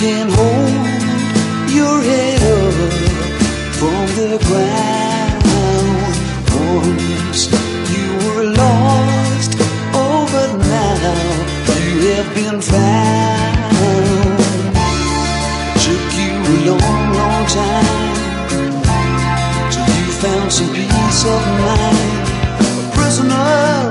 can hold your head up from the ground. Once you were lost, oh, but now you have been found. It took you a long, long time till you found some peace of mind. A prisoner